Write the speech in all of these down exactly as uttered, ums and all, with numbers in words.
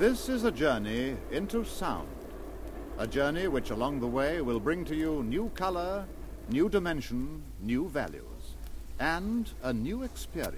This is a journey into sound. A journey which along the way will bring to you new color, new dimension, new values, and a new experience.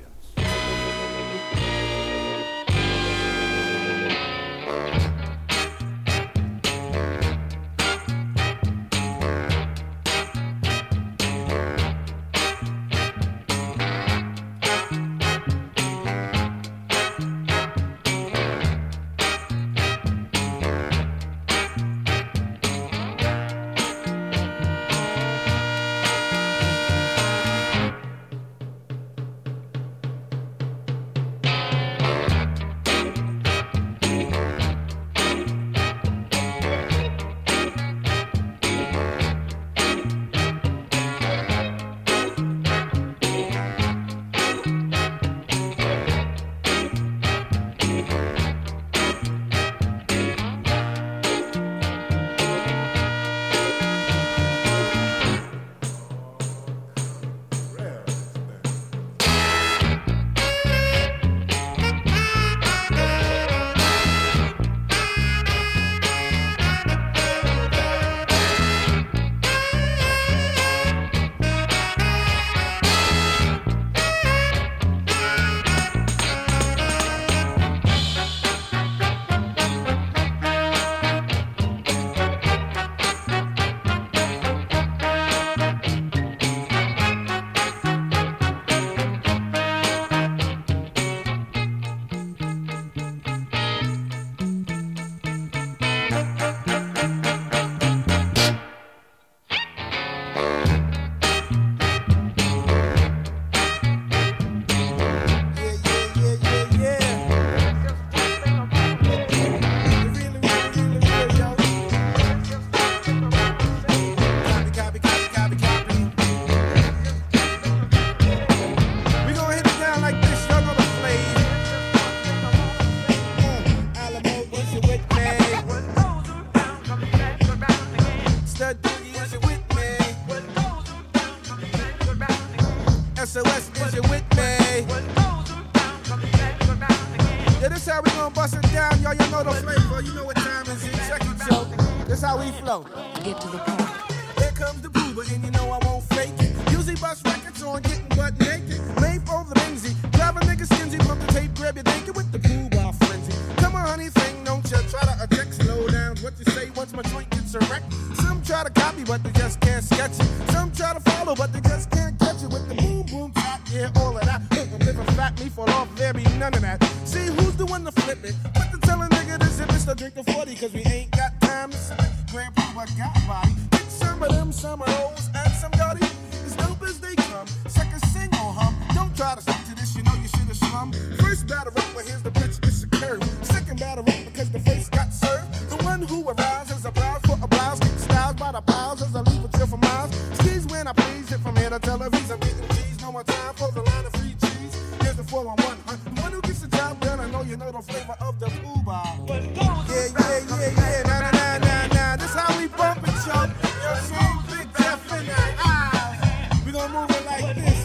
S O S, is you with me? Yeah, this how we gon' bust it down, y'all. You know the flavor, you know what time is it. Check it, yo. This how we flow. Get to the point. Here comes the boober, and you know I won't fake it. Usually bust records on getting butt naked. Made for the Benzie. Drive a nigga stingy, pump the tape, grab your naked with the boo bar frenzy. Come on, honey, thing, don't you try to object. Slow down, what you say once my joint gets erect. Some try to copy, but they just can't sketch it. Some try to follow, but they just can't catch it with the boom boom top. Yeah, all of that. If a fat me fall off, there be none of that. See who's the one to flip it? What to tell a nigga to zip it? So drink the forty, cause we ain't got time to sip it. Grandpa, what got body? Pick some of them, some of those, and some dirty. As dope as they come. Second single hum. Don't try to stick to this, you know you should have slum. First battle up, but here's the pitch, it's a curve. Second battle up, because the face got served. The one who arouses a blouse for a blouse. Get styles by the piles as I leave a trail for miles. Skis when I please, it from here to television. I'm getting cheese, no more time for the line of free cheese. Here's the four one one, huh? The one who gets the job done, I know you know the flavor of the boo bar. Yeah, yeah, yeah, yeah, nah, nah, nah, nah, nah. This how we bump it, yo. Yo, same Big Jeff in the eye. We gon' move it like this,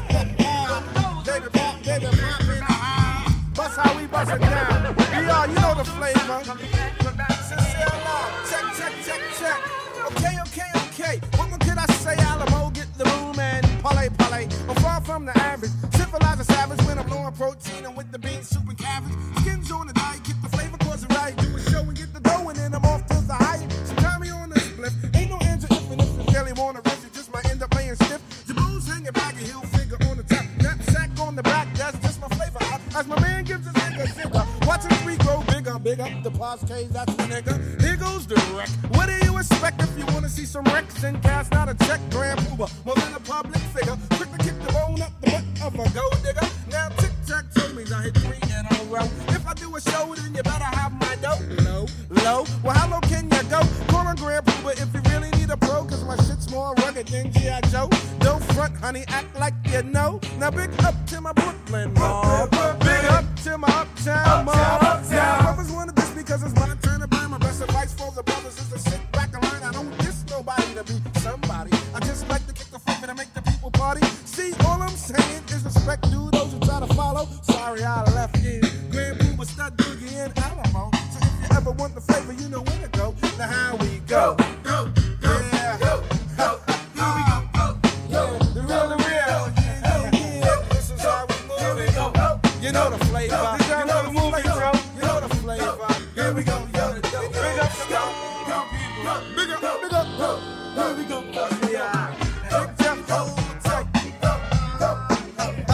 ah. Baby pop, baby pop in the eye. Bust how we bust it down. Yeah, you know the flavor. Sincere love, check, check, check, check. Okay, okay, okay. What more could I say? Alamo, get the room and parlay, parlay. I'm far from the average. Civilized a savage when I'm blowing protein and with the beans, soup and cabbage. Skins on the diet, get the flavor, cause it right. Do a show and get the dough, and then I'm off to the high. So try me on the split. Ain't no answer if and if you really wanna risk it, just might end up laying stiff. Your bones hanging back, a heel figure on the top. Knapsack on the back, that's just my flavor. As my man gives his nigga zigger. Watching we grow bigger, big up the Poscase, that's the nigga. Here goes the wreck. What do you expect if you wanna see some wrecks and cast not a check? Grand Uber, more than a public figure. Quick to kick the bone up the butt of a gold digger. Now tic tac toe means I hit three in a row. If I do a show, then you better have my dough. Low, low. Well, how low can you go? Call on Grand Uber if you really need a pro, cause my shit's more rugged than G I. Joe. Don't front, honey, act like you know. Now big up to my Brooklyn mall. Big up to my uptown mall. Now brothers wanna diss because it's my turn to burn. My best advice for the brothers is to sit back and learn. I don't diss nobody to be somebody. I just like to kick the flip and make the people party. See, all I'm saying is respect to those who try to follow. Sorry I left in Grand Booba, Stud Boogie, and Alamo. So if you ever want the flavor, you know where to go. Now how we go? Go, go, yeah. go, go. Here we go. Go, go. The real, the real. Yeah, yeah. This is how we move. Here we go. You know the flavor. You know the movie, bro. You know the flavor. Here we go. Big up, big up, big up, big up, big up. Here we go. Yeah. Big jump, go, take, go, go, go.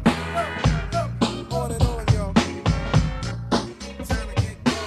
On and on, yo. Time to get going.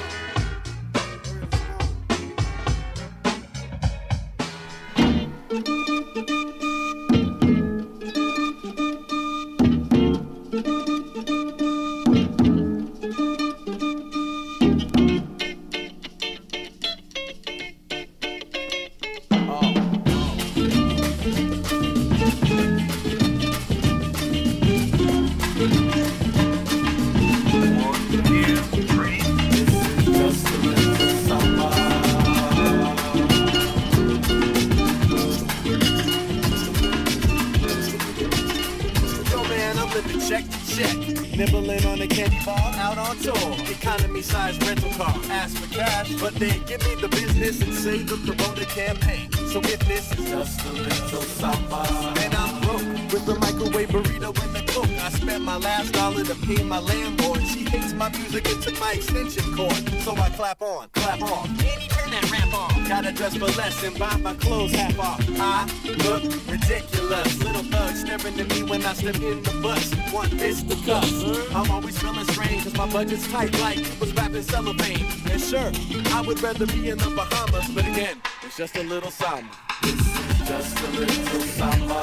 Check to check, nibbling on a candy bar, out on tour, economy size rental car, ask for cash, but they give me the business and say the promoter campaign. So if this is just a little samba, then I'm broke with the microwave burrito and the coke. I spent my last dollar to pay my landlord. She hates my music and took my extension cord, so I clap on, clap off. Andy, turn that rap off. Gotta dress for less and buy my clothes half off. I look ridiculous, little thug staring at me when I step in the bus. Want this to cuss. I'm always feeling strange cause my budget's tight like it was wrapped in cellophane. And sure, I would rather be in the Bahamas, but again, it's just a little samba. This is just a little samba.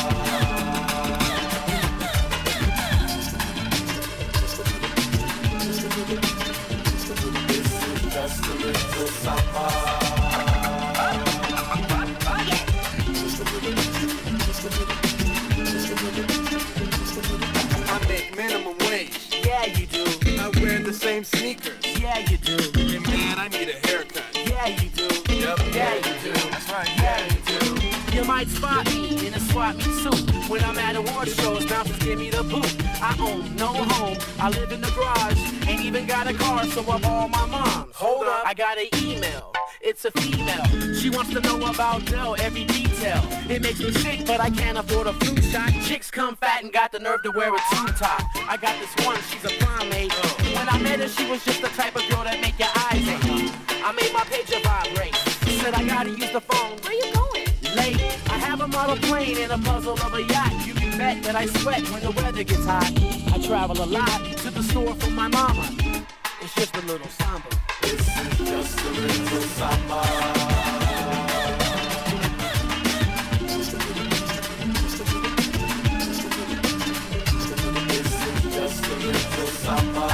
This is just a little samba. I make minimum wage. Yeah, you do. I wear the same sneakers. Yeah, you do. And man, I need a haircut. Yeah, you do. Yep. Yeah, you do. That's right. Yeah, you do. You might spot me in a swap meet suit when I'm at award shows. Bouncers give me the boot. I own no home. I live in the garage. Ain't even got a car, so I borrow my mom's. Hold up. I got an email. It's a female. She wants to know about Dell, every detail. It makes me sick, but I can't afford a flu shot. Chicks come fat and got the nerve to wear a tube top. I got this one, she's a primate. When I met her, she was just the type of girl that make your eyes ache. I made my pager vibrate. Said I gotta use the phone. Where you going? Late. I have a model plane and a puzzle of a yacht. You can bet that I sweat when the weather gets hot. I travel a lot to the store for my mama. It's just a little samba. This is just a little samba. This is just a little samba.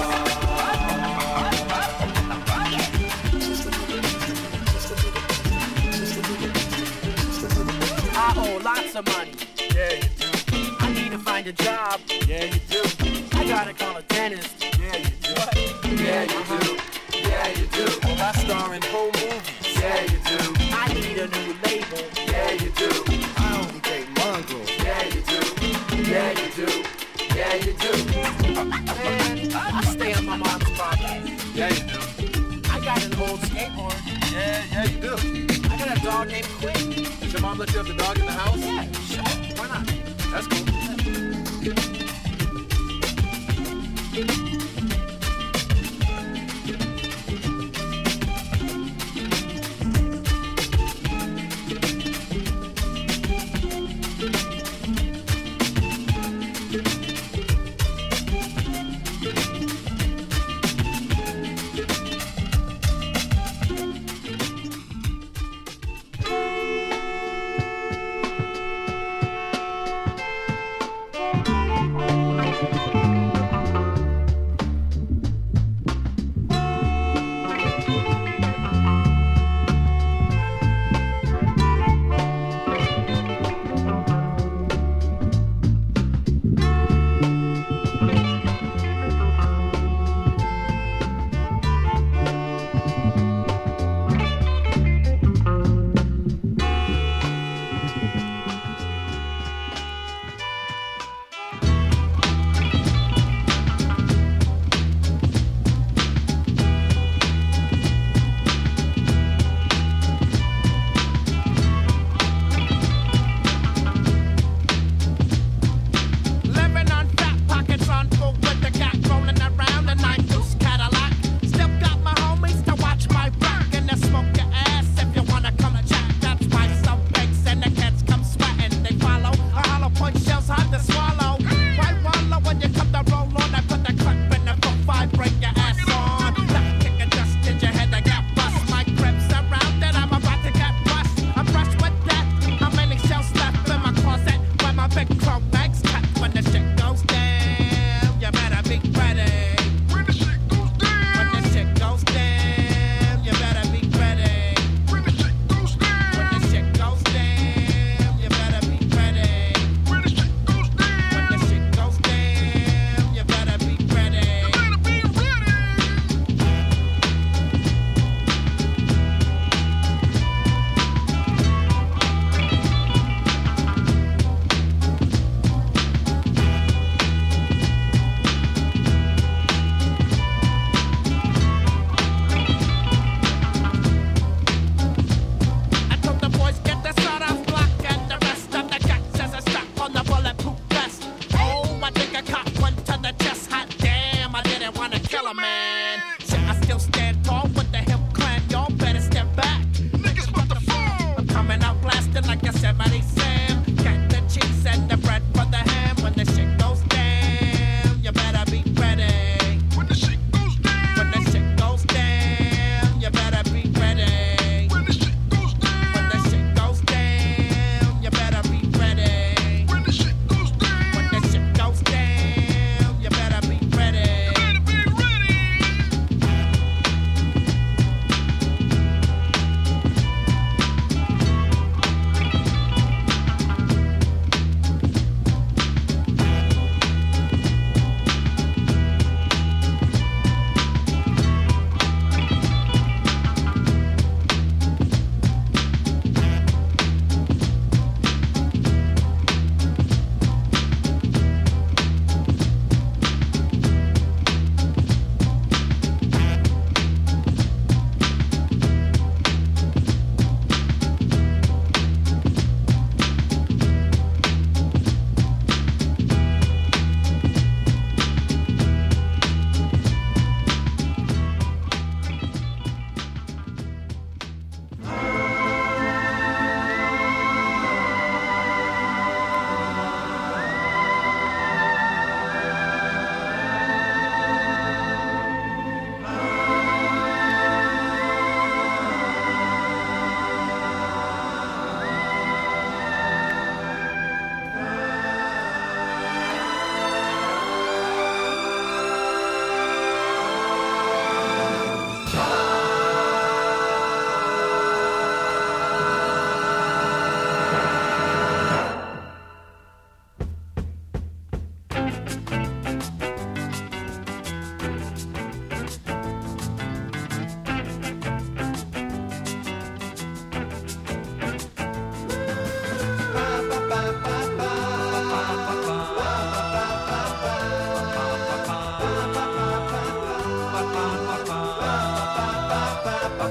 I owe lots of money. Yeah, you do. I need to find a job. Yeah, you do. I gotta call a dentist. Yeah, you do. What? Yeah, you do. Yeah, you do. Well, I star in home movies. Yeah, you do. I need a new label. Yeah, you do. I only date mongrels. Yeah, you do. Yeah, you do. Yeah, you do. Man, I stay on my mom's property. Yeah, you do. I got an old skateboard. Yeah, yeah, you do. I got a dog named Quinn. Does your mom let you have the dog in the house? Yeah, sure. Why not? That's cool.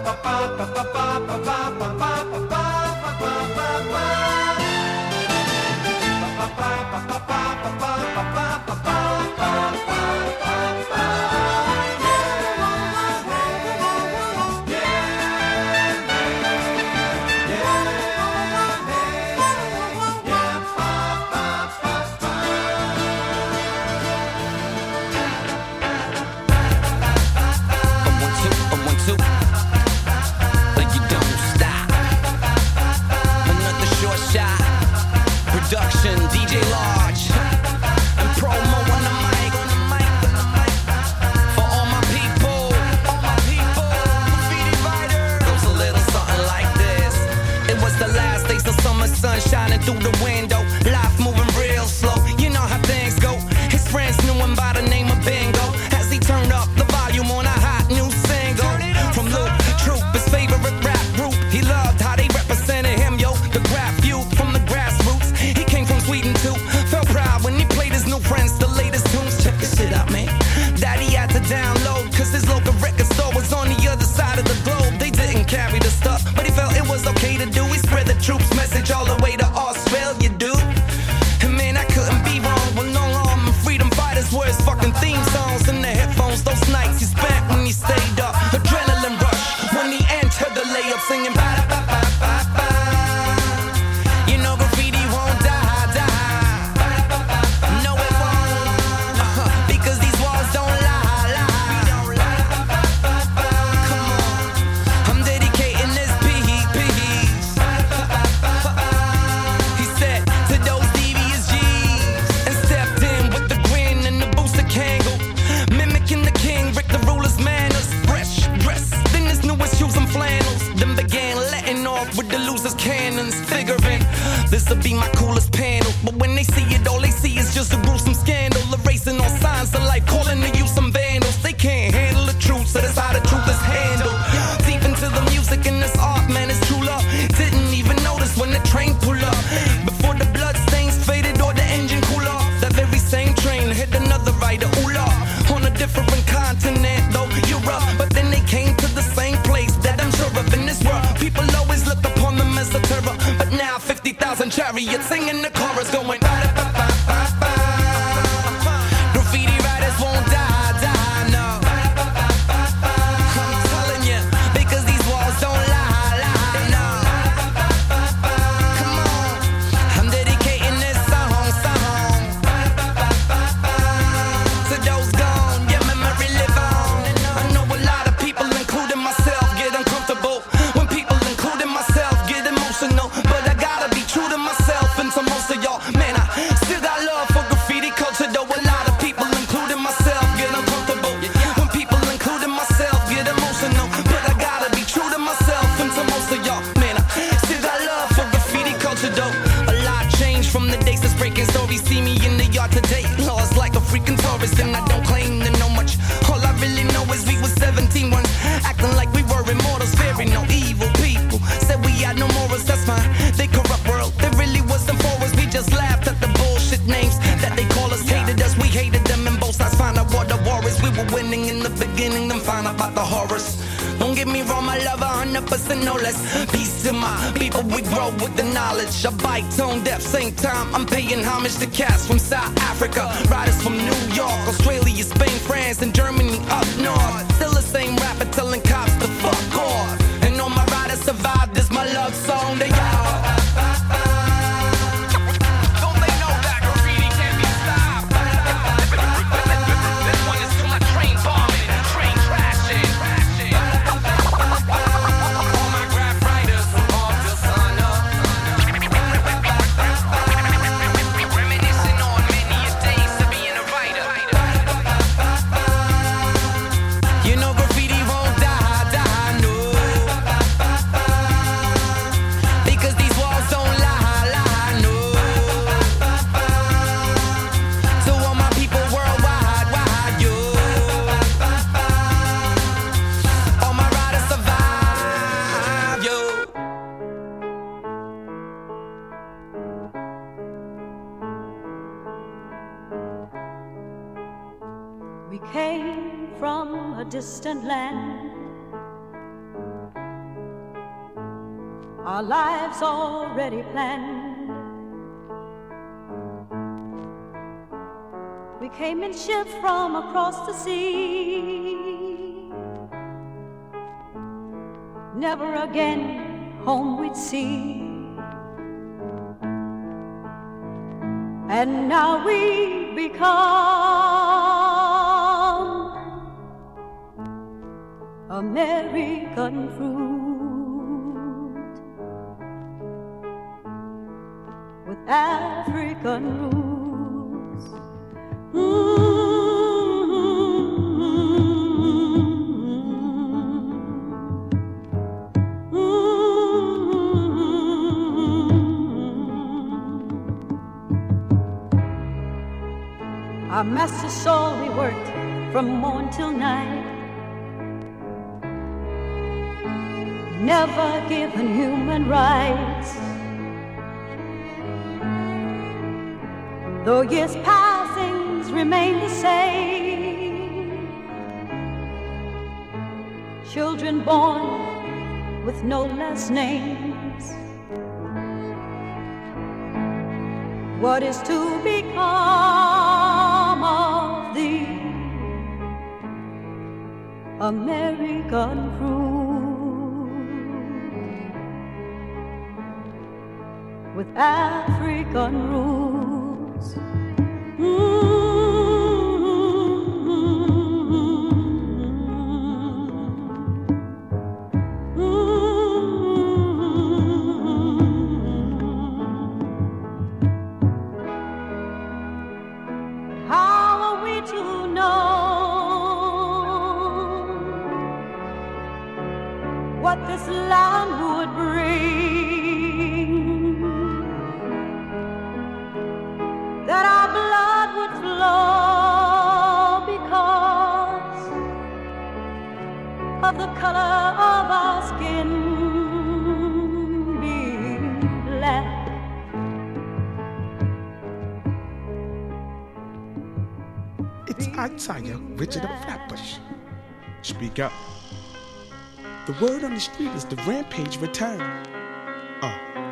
We came from a distant land our lives already planned. We came in ships from across the sea. Never again home we'd see. And now we become American fruit with African roots. Mm-hmm. Our master saw we worked from morn till night, never given human rights. Though years pass, things remain the same. Children born with no last names. What is to become of the American fruit with African roots? Mm-hmm. What this land would bring, that our blood would flow because of the color of our skin being black. It's I, Tanya, Richard of Flatbush. Speak up. The word on the street is the rampage return. Uh.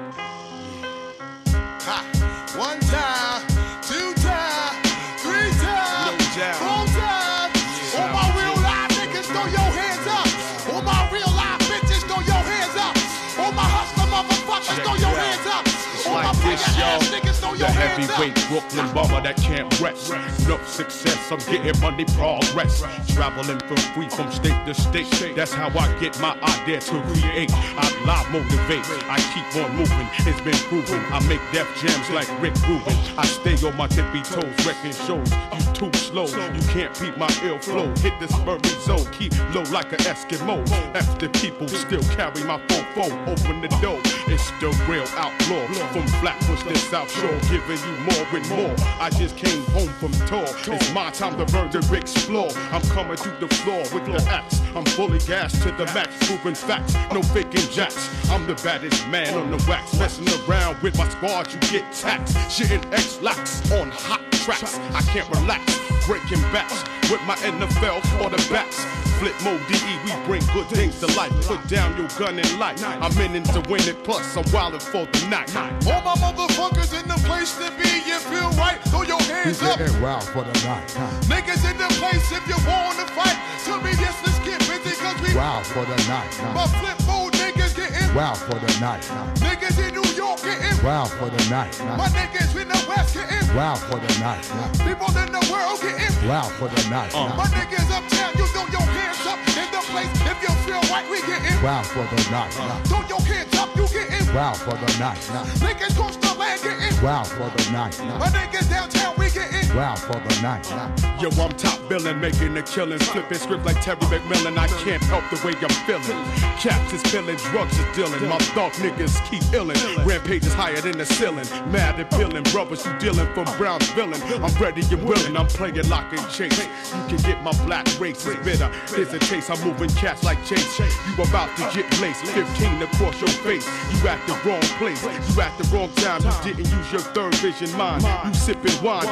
Ha! One time, two time, three time, no four time. Yeah. All my real live niggas, throw your hands up. All my real live bitches, throw your hands up. All my hustler motherfuckers, throw your hands up. All like my this, y'all. niggas, throw your The hands heavyweight up. Brooklyn bummer that can't rest. No success, I'm getting money progress. Traveling from free from state to state. That's how I get my idea to create. I live motivate. I keep on moving. It's been proven. I make death jams like Rick Rubin. I stay on my tippy toes, wrecking shows. You too slow. You can't beat my ill flow. Hit this furry zone. Keep low like an Eskimo. After people still carry my fofo. Open the door. It's the real outlaw. From Flatbush to South Shore, giving you more and more. I just came home from tour. It's my time to learn to explore. I'm coming to the floor with the axe. I'm fully gassed to the max, proving facts. No faking jacks. I'm the baddest man on the wax. Messing around with my squad, you get taxed. Shitting X-lax on hot tracks. I can't relax. Breaking backs with my N F L quarterbacks. Flip mode D E, we bring good things to life. Put down your gun and light. I'm in it to win it, plus I'm wildin' for the night. All my motherfuckers in the place to be. You feel right? Throw your hands up. Wild for the night. Huh? Niggas in the place if you wanna fight. Tell me yes, let's get busy cause we Wild for the night. Huh? My flip mode niggas getting Wild for the night. Huh? Niggas in New York getting Wild for the night. Huh? My niggas in the West getting Wild for the night. Huh? People in the world getting Wild for the night. Huh? My niggas uptown, you throw your hands up in the place. If you feel right, we getting Wild for the night. Huh? Throw your hands up, you getting Wild for the night. Huh? Niggas cross the land getting Wild for the night. Huh? My niggas downtown, we getting Wild for the night. Huh? Yo, I'm top billing, making the killings, flipping script like Terry McMillan. I can't help the way I'm feeling. Caps is killing, drugs is dealing. My thought niggas keep illin'. Rampage is higher than the ceiling. Mad and peeling, brothers you dealing from Brown's villain. I'm ready and willing, I'm playing lock and chase. You can get my black race is bitter. Here's a taste, I'm moving cats like Chase. You about to get laced, fifteen across your face. You at the wrong place, you at the wrong time. You didn't use your third vision mind. You sipping wine, your vision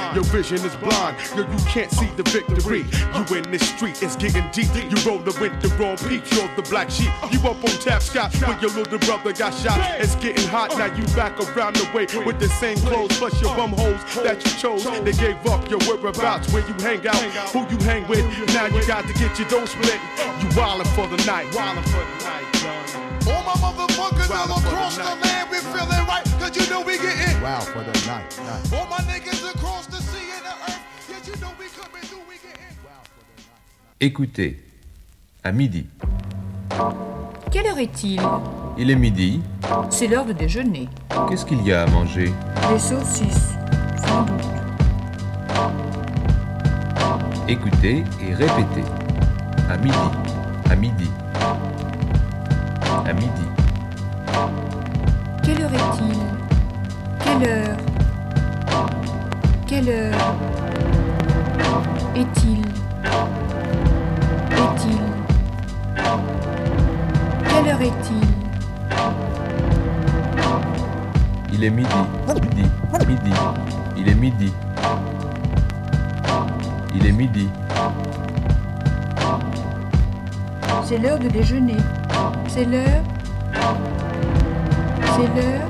vision is blind. Yo, you can't see the victory. You in this street, it's getting deep. You roll the with the wrong peak, you're the black sheep. You up on tap scotch when your little brother got shot. It's getting hot, now you back around the way with the same clothes, plus your bum hoes that you chose. They gave up your whereabouts, where you hang out, who you hang with. Now you got to get your dough split. You wildin' for the night. Wildin' for the night, done. All my motherfuckers all across the land, we feeling right, cause you know we getting wow for the night, night. All my niggas across the sea and the earth, yet you know we coming through, we getting wow for the night. Écoutez, à midi. Quelle heure est-il? Il est midi. C'est l'heure de déjeuner. Qu'est-ce qu'il y a à manger? Des saucisses, sans doute. Écoutez et répétez. À midi, à midi, à midi. Quelle heure est-il? Quelle heure? Quelle heure est-il? Est-il? Quelle heure est-il? Il est midi, midi, midi. Il est midi. Il est midi. C'est l'heure de déjeuner. C'est l'heure. C'est l'heure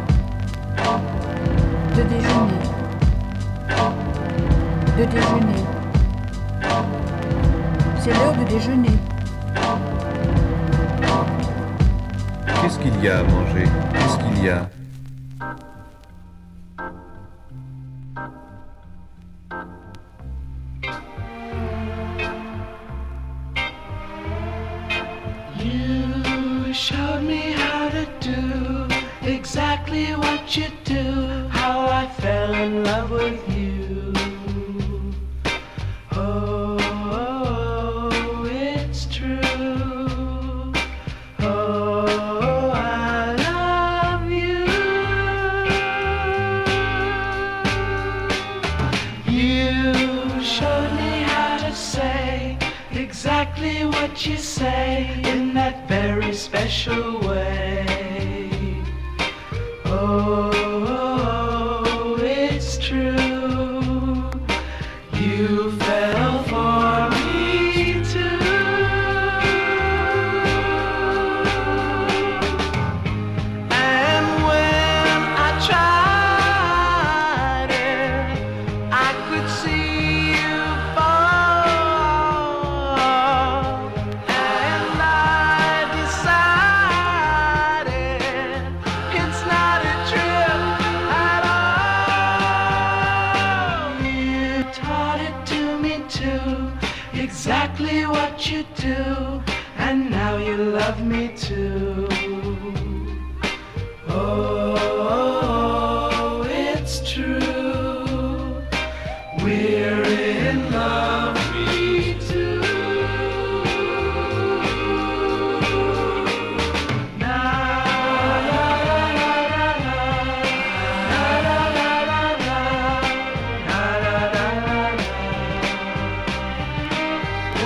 de déjeuner. De déjeuner. C'est l'heure de déjeuner. Qu'est-ce qu'il y a à manger? Qu'est-ce qu'il y a? You showed me how to do exactly what you do, how I fell in love with you. Oh, oh, it's true. Oh, I love you. You showed me how to say exactly what you say in that very special way. Oh, oh, it's true. You fell for me too. And when I tried it, I could see you fall. And I decided it's not a trip at all. You taught it to me too, exactly what you do, and now you love me too. Oh, it's true. We're in love, me too. Na la la la la la, la la la la la, la la la la la. Oh,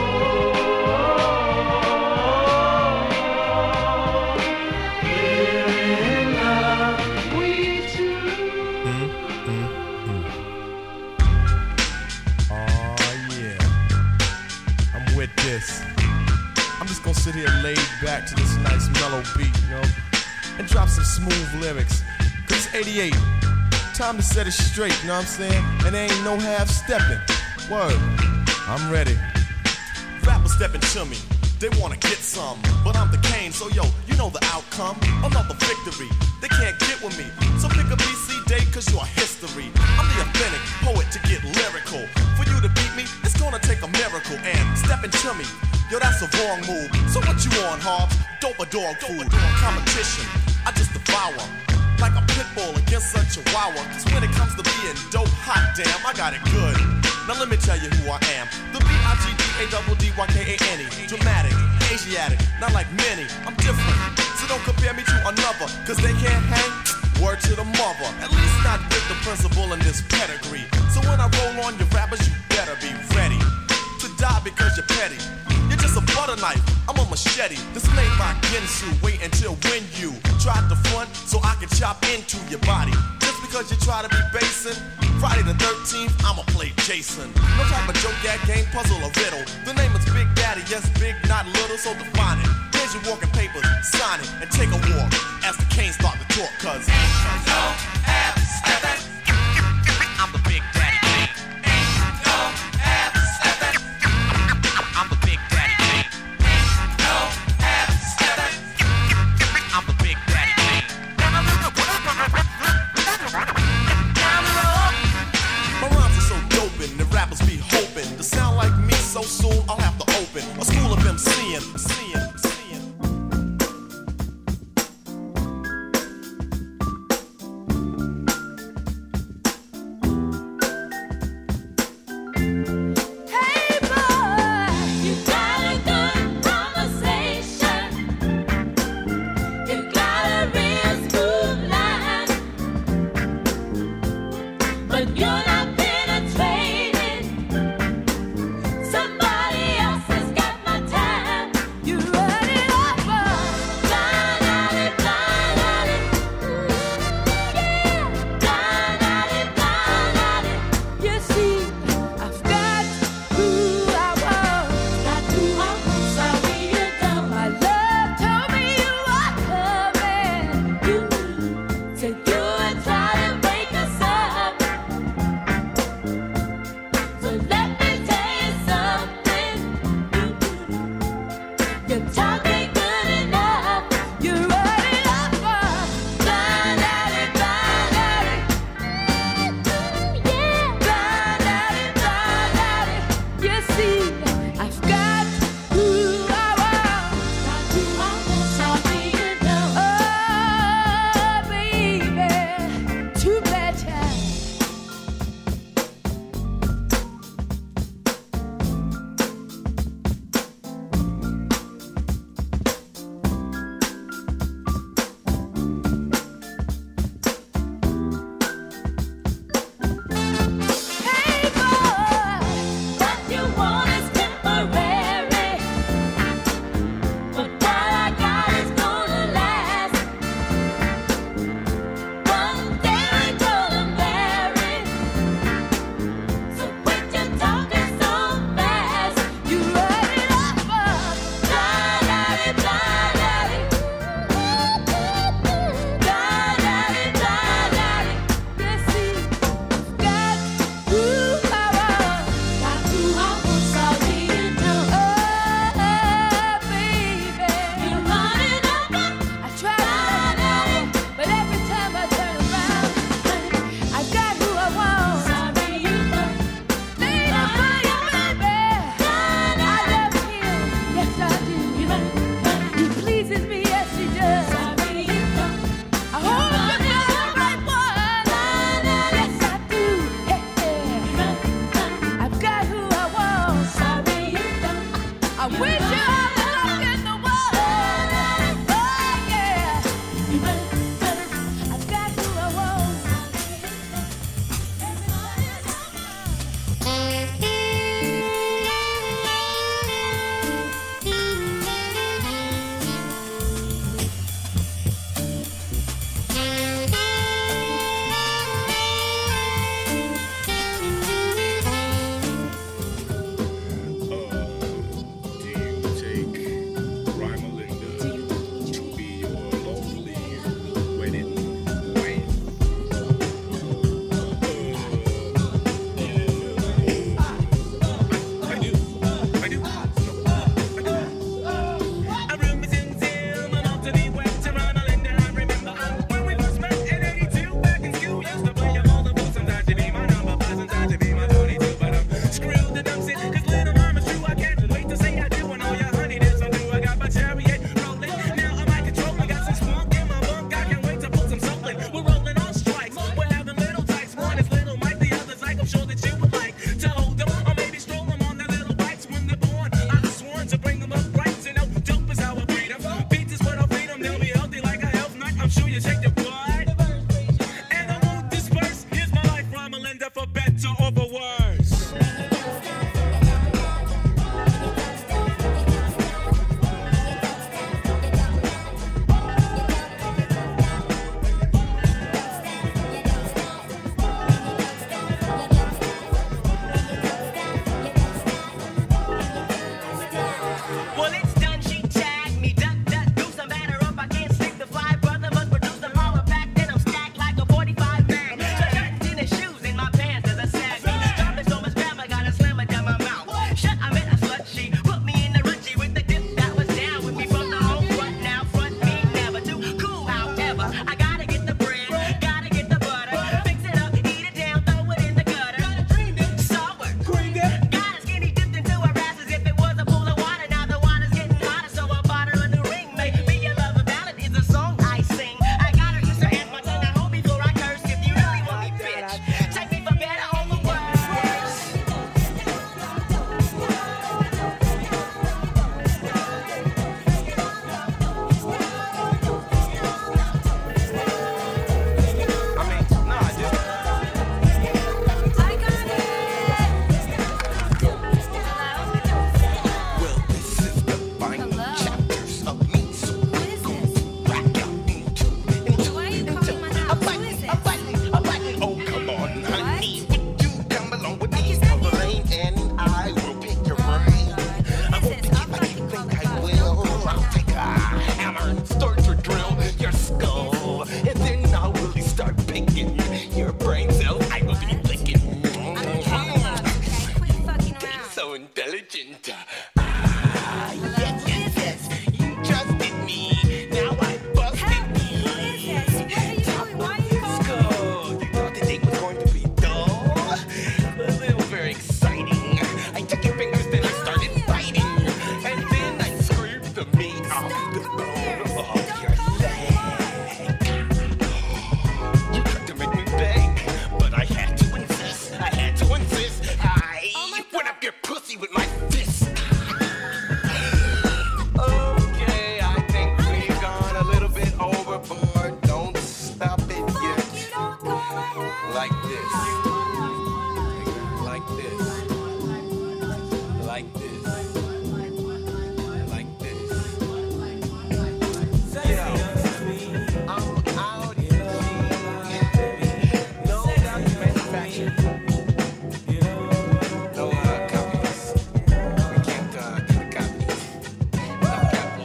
we're in love, we too. Oh yeah, I'm with this. I'm just gonna sit here laid back to this nice mellow beat, you know, and drop some smooth lyrics. Cause it's eighty-eight, time to set it straight, you know what I'm saying? And there ain't no half stepping. Word, I'm ready. Rappers stepping to me, they wanna get some, but I'm the Kane, so yo, you know the outcome. Another victory, they can't get with me. So pick a B C date, cause you're history. I'm the authentic poet to get lyrical. For you to beat me, it's gonna take a miracle. And stepping to me, yo, that's a wrong move. So what you on, Hobbs? Dope or dog food? Competition, I just devour. Like a pit bull against a chihuahua. Cause when it comes to being dope, hot damn, I got it good. Now let me tell you who I am. The B I G D A D D Y K A N E. Dramatic, Asiatic, not like many. I'm different, so don't compare me to another. Cause they can't hang, word to the mother. At least not with the principal in this pedigree. So when I roll on your rappers, you better be ready to die because you're petty. You're just a butter knife, I'm a machete. This is made by Ginsu. Wait until when you try to front so I can chop into your body. Just because you try to be basing, Friday the thirteenth, I'ma play Jason. No type of joke, gag, game, puzzle, or riddle. The name is Big Daddy, yes, big, not little, so define it. Here's your walking papers, sign it, and take a walk as the canes start to talk, cause ain't no half stepping. I'm the Big Daddy King. Ain't no half stepping. I'm the Big Daddy King. Ain't no half stepping. I'm the Big Daddy King. My rhymes are so doping, the rappers be hoping to sound like me so soon I'll have to open a school of MCing, seeing. You legend. Ah, yes, yes, yes. You trusted me. Now I busted me. Top of disco. You thought the date was going to be dull, a little very exciting. I took your fingers, then I started biting, and then I scraped the meat off the bone of your leg. You tried to make me beg, but I had to insist. I had to insist. I went up your pussy with my fist. Okay, I think we've gone a little bit overboard. Don't stop it yet. Like this. Like this. Like this. Like this. Yo, I'm out here. No doubt manufactured. No uh, copies. We can't uh, do the copies. No copy.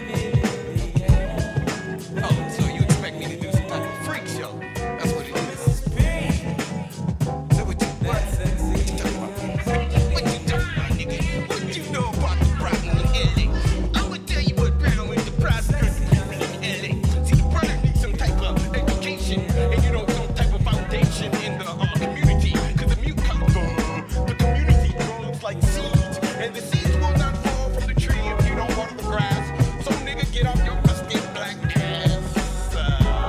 Oh, so you expect me to do some type of freak show? That's what it is. So what you what? What you talking about? What you talking about, nigga? What you know about the problem in L A? I'ma tell you what round with the prostitutes in L A. See, your brother needs some type of education, and you know some type of foundation in the uh, community. Cause the, mu- uh, the community grows like seeds, and the seeds will not fall from the tree if you don't water the grass. So nigga, get off your rusty black ass. Uh,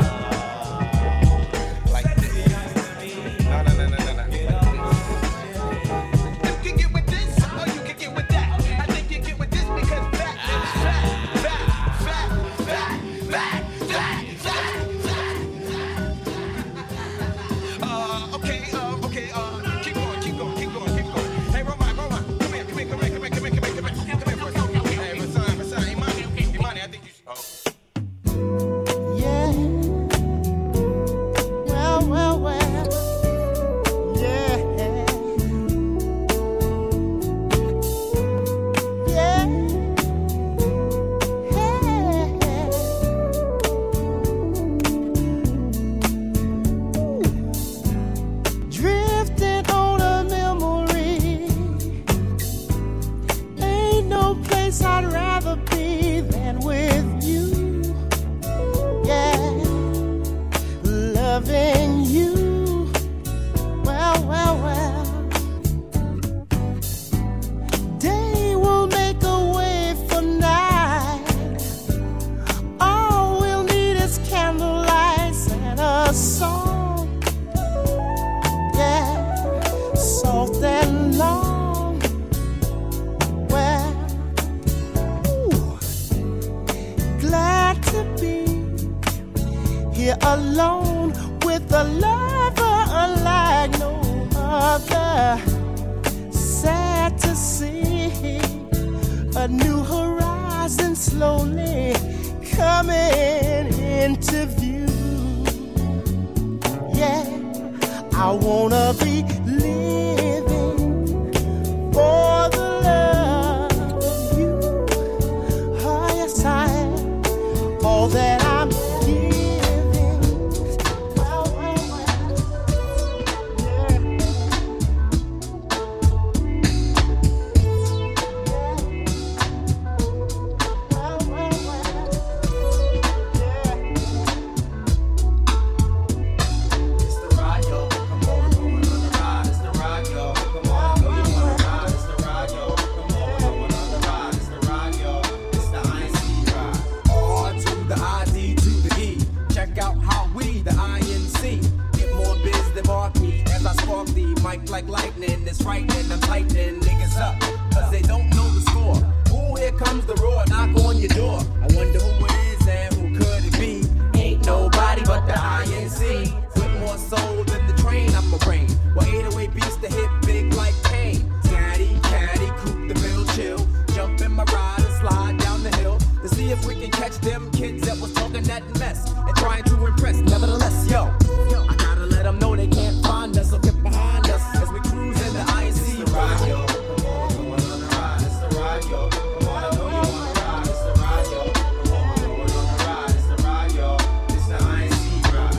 like this. No, no, no, no, no, no. You can get with this, or you can get with that. I think you get with this because that is fat, fat, fat, fat, fat, fat, fat, fat. Uh, okay, uh, okay, uh, keep going, keep going, keep going, keep going. Hey, Roman, Roman, come here, come here, come here, come here, come here, come here, come here, come here for a second. Hey, Hassan, Hassan, Imani, Imani, I think you should. Oh. Yeah. Well, well, well. Yeah. Yeah. Drifting on a memory. Ain't no place I'd rather be than with you. Yeah, loving you. Well, well, well. Day will make a way for night. All we'll need is candlelight and a song. Yeah, soft and long. Well, ooh, glad to be here alone with a lover unlike no other. Sad to see a new horizon slowly coming into view. Yeah, I wanna be living for the love of you. Oh, yes, I am. All that I'm giving. Well, well, well. Well, well, well. It's the ride, yo. Come on, we're going on the ride. It's the ride, yo. Come on, I know you wanna ride. It's the ride, yo. Come on, we're going on the ride. It's the ride, yo. It's the I N C ride. R to the I D to the E. Check out how we, the I N C, get more biz than Marquis. As I spark the mic like lightning, it's frightening. I'm tightening niggas up, cause they don't know the score. Ooh, here comes the roar, knock on your door. I wonder who it is and who could it be? Ain't nobody but the I N C. With more soul than the train, I'm a brain. Well, eight oh eight beats to hit big like Kane. Caddy, caddy, coupe the bill, chill. Jump in my ride and slide down the hill to see if we can catch them kids that was talking that mess and trying to impress. Nevertheless, yo, I gotta let them know they can't find us or get behind us as we cruise in the I N C ride, yo. Come on, we're going on the ride. It's the ride, yo. Come on, I know you wanna ride. It's the ride, yo. Come on, we're going on the ride. It's the ride, yo. It's the I N C ride.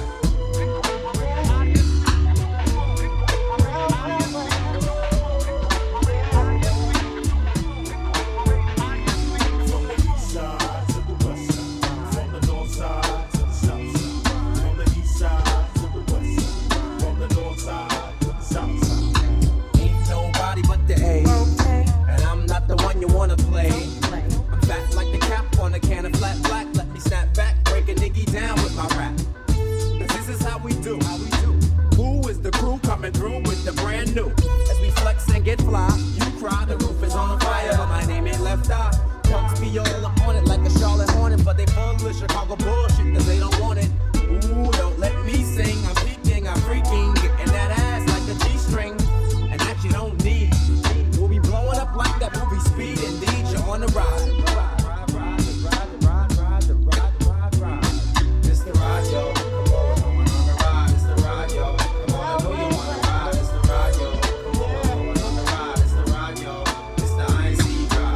you wanna play. I'm fat like the cap on a can of flat black. Let me snap back, break a nigga down with my rap. Cause this is how we do, how we do. Who is the crew coming through with the brand new? As we flex and get fly, you cry, the roof is on fire, but my name ain't Left Eye. Punks be all up on it like a Charlotte Hornet, but they full of Chicago bullshit cause they don't want it. Ooh, don't let me sing, I'm peeking, I'm freaking, getting that ass like a G-string, and that you don't need. We'll be blowing up like that movie Speed, indeed, you're on the ride. Ride, ride, ride, ride, ride, ride, ride, ride. It's the ride, yo. Come on, come on, on the ride. It's the ride, yo. Come on, I know you wanna ride. It's the ride, yo. Come on, come on, on the ride. It's the ride, yo. It's the I N C drive.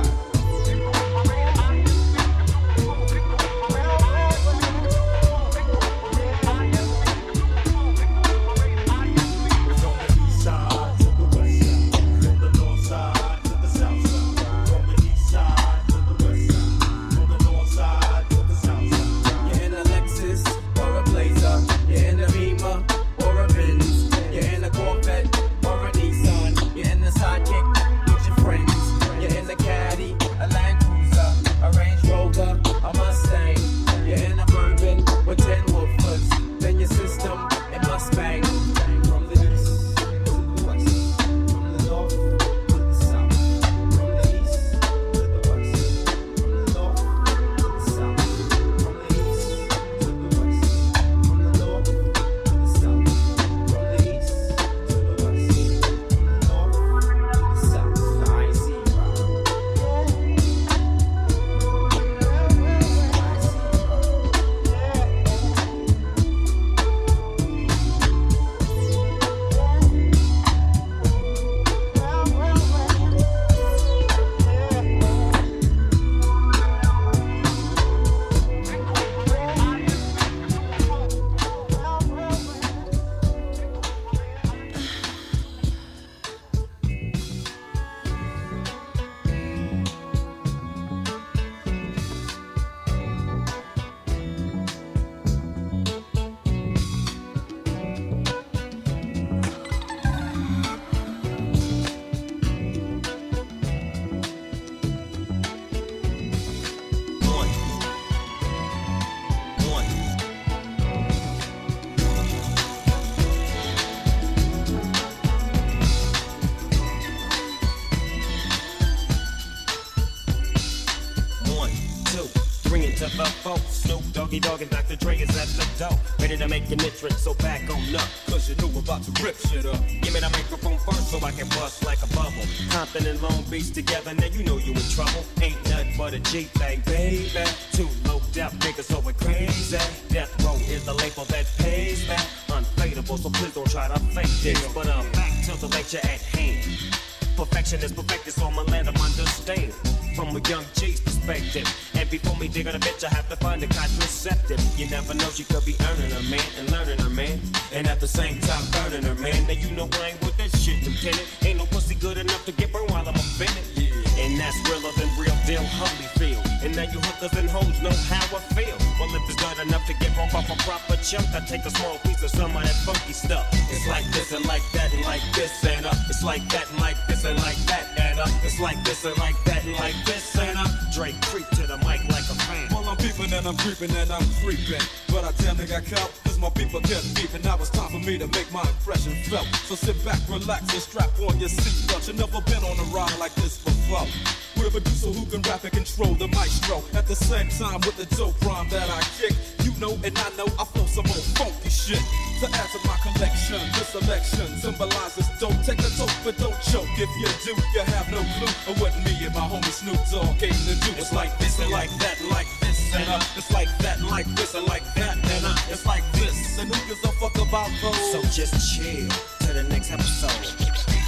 Snoop Doggy Dogg and Doctor Dre is at the door, ready to make an entrance, so back on up, cause you know we're about to rip shit up. Give me the microphone first so I can bust like a bubble. Compton and Long Beach together, now you know you in trouble. Ain't nothing but a G-thing, baby. Two low-death niggas so we're crazy. Death Row is the label that pays that. Unfadable, so please don't try to fake this. But I'm back to the lecture at hand. Perfection is perfected, so I'ma let them understand. From a young G's perspective. And before me digging a bitch, I have to find a contraceptive. You never know, she could be earning her man and learning her man. And at the same time burning her man. Now you know I ain't with that shit, Lieutenant. Ain't no pussy good enough to get burned while I'm offended. And that's realer than real deal Holyfield. And now you hookers and hoes know how I feel. Well, if it's not enough to get bump off a proper chunk, I take a small piece of some of that funky stuff. It's like this and like that and like this and uh. It's like that and like this and like that and uh. It's like this and like that and like this and uh. Drake creep to the mic like a fan. Well, I'm peeping and I'm creeping and I'm creeping, but I damn near got caught, cause my people kept beeping. Now it's time for me to make my impression felt. So sit back, relax, and strap on your seatbelt. You've never been on a ride like this before. With a producer who can rap and control the maestro. At the same time with the dope rhyme that I kick. You know and I know I flow some old funky shit. To add to my collection, this selection symbolizes dope. Take a toke but don't choke. If you do, you have no clue of what me and my homie Snoop Dogg came to do. It's like this and like that and like this and uh. It's like that and like this and like that and uh. It's like this and who gives a fuck about those? So just chill to the next episode.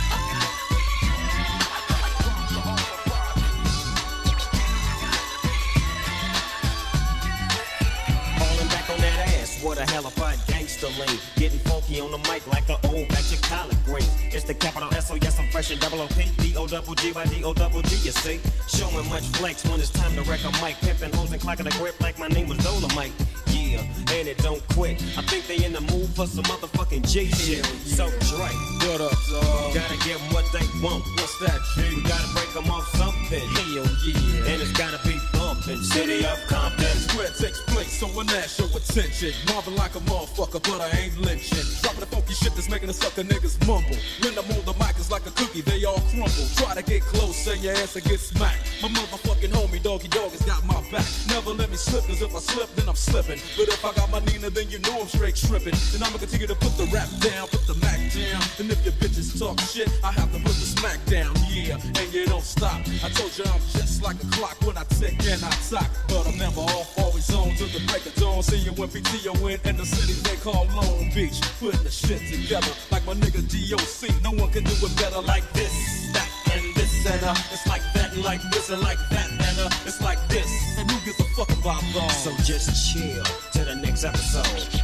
What a hell of a gangster lean. Getting funky on the mic like an old batch of collard greens. It's the capital S, so yes, I'm fresh and double O P. D O double G by D O double G, you see. Showing much flex when it's time to wreck a mic. Pimping hoes and clocking a grip like my name was Dolomite. Yeah, and it don't quit. I think they in the mood for some motherfucking G shit. So Dre, what up, dog? Gotta give them what they want. What's that, G? We gotta break them off something. Hell yeah. And it's gotta be bumpin'. City of Compton. Where it takes place, so when that show attention. Marvin like a motherfucker, but I ain't lynching. Dropping the funky shit that's making the sucker niggas mumble. When I'm on the mic, it's like a cookie, they all crumble. Try to get close, and your ass will get smacked. My motherfucking homie, Doggy Dog, has got my back. Never let me slip, cause if I slip, then I'm slipping. But if I got my Nina, then you know I'm straight tripping. Then I'ma continue to put the rap down, put the Mac down. And if your bitches talk shit, I have to put the smack down, yeah. And you don't stop. I told you I'm just like a clock when I tick and I talk. But I'm never off, always on to the break of dawn. See you when P T O in, in the city they call Long Beach. Putting the shit together like my nigga D O C. No one can do it better like this, that, and this, and uh. It's like that, and like this, and like that, and uh. It's like this, and who gives a fuck about all? So just chill to the next episode.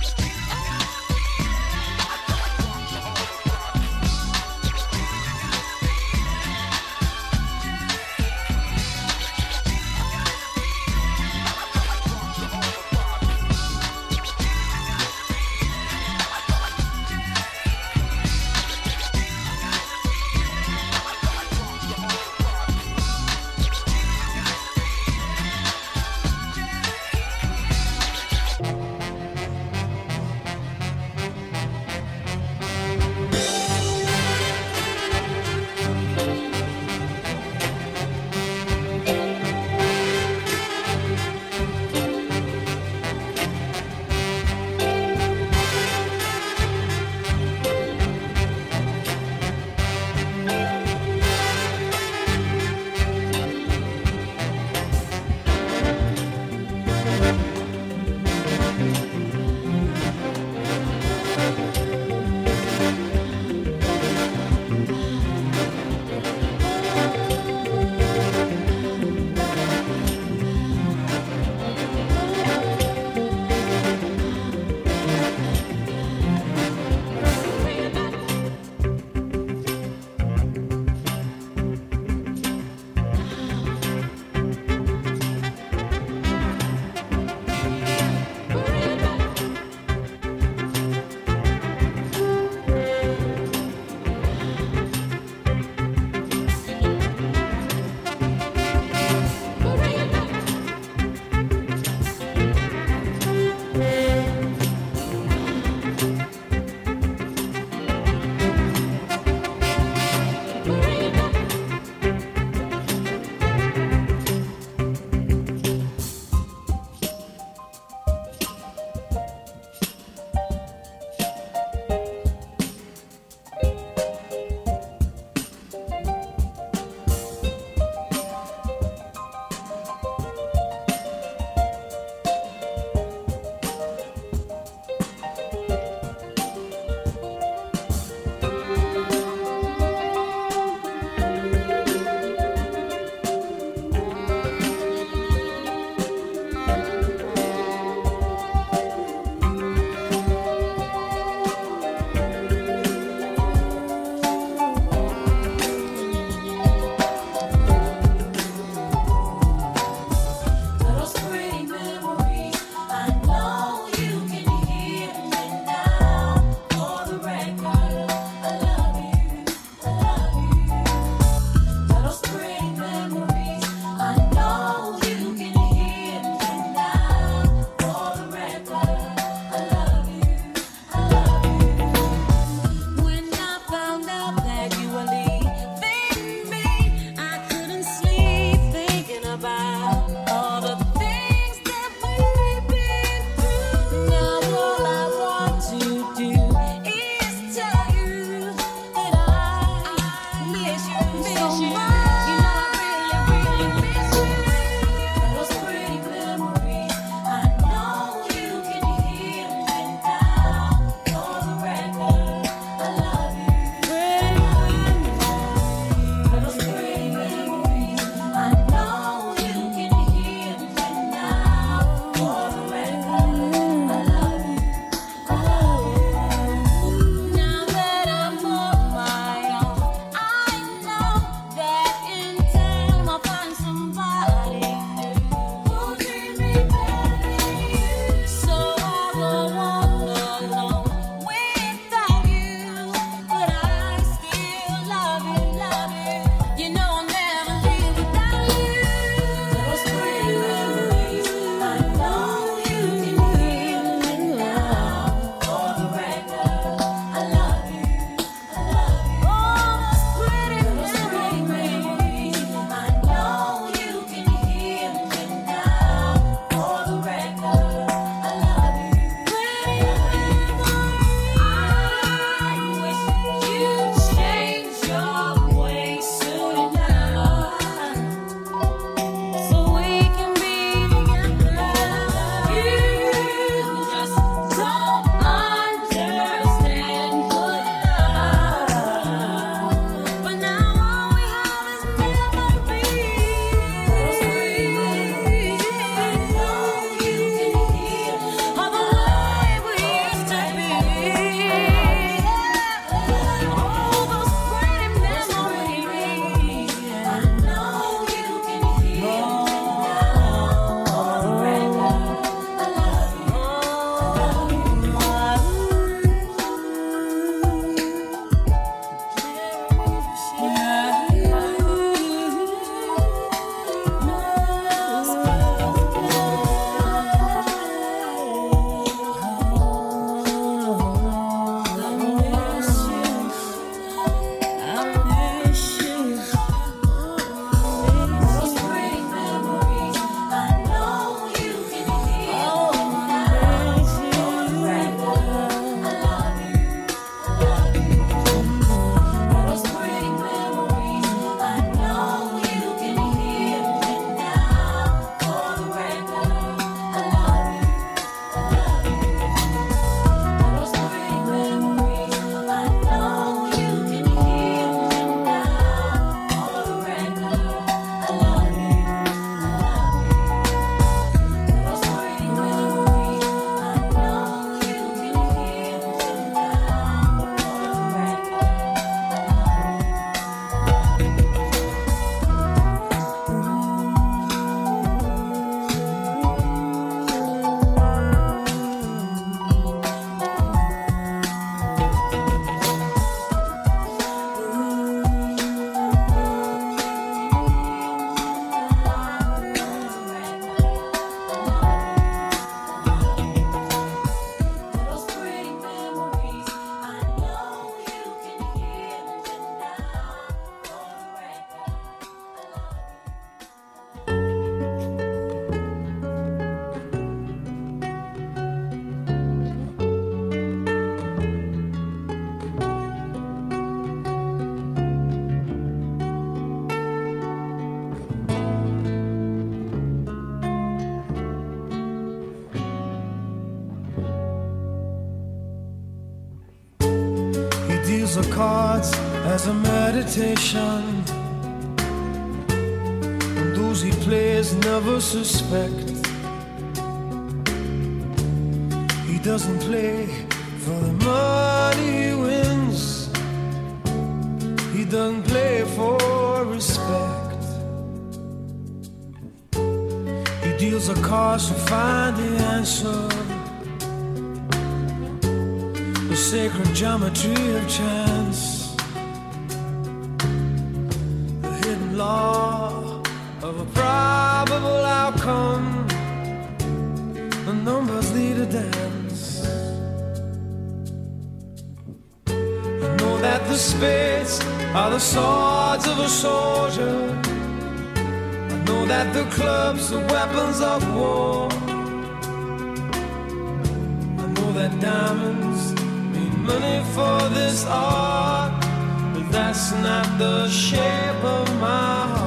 deals the cards as a meditation. And those he plays never suspect. He doesn't play for the money he wins. He doesn't play for respect. He deals the cards to find the answer. The sacred geometry of chance. The hidden law of a probable outcome. The numbers lead a dance. I know that the spades are the swords of a soldier. I know that the clubs are weapons of war. I know that diamonds mean money for this art, but that's not the shape of my heart.